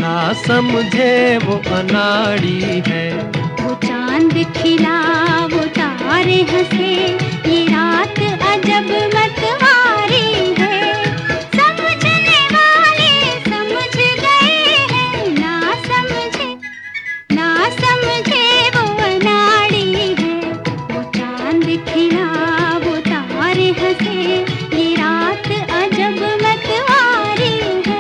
ना समझे वो अनाड़ी है। वो चांद खिला वो तारे हंसे, ये रात अजब मतवारी है। समझने वाले समझ गए हैं, ना समझे वो अनाड़ी है। वो चांद खिला वो तारे हंसे, ये रात अजब मतवारी है।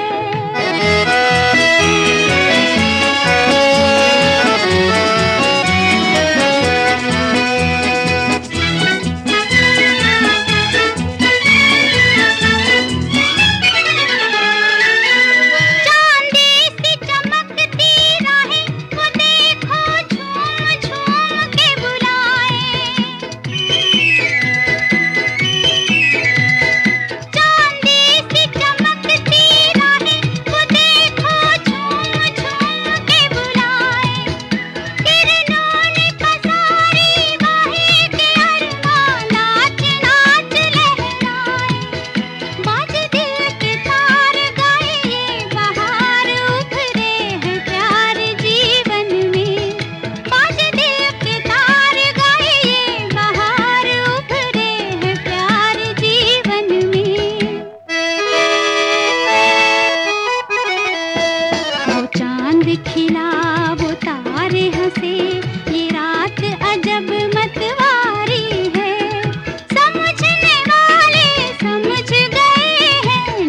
खिला वो तारे हंसे, ये रात अजब मतवारी है। समझने वाले समझ गए हैं,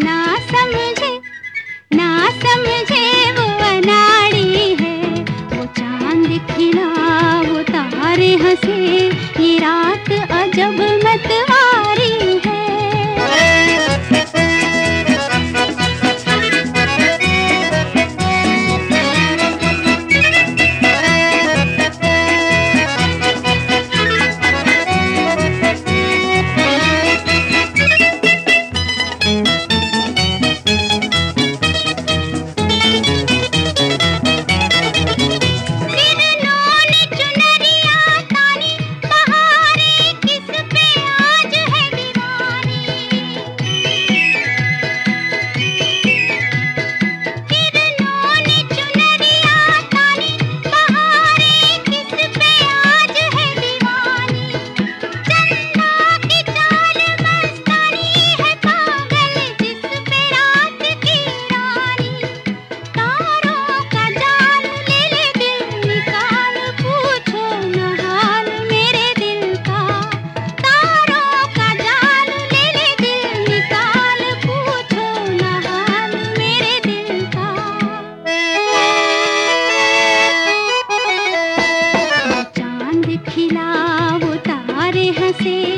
ना समझे वो अनाड़ी है। वो चांद खिला वो तारे हंसे, ये रात अजब मतवारी है। खिला वो तारे हंसे,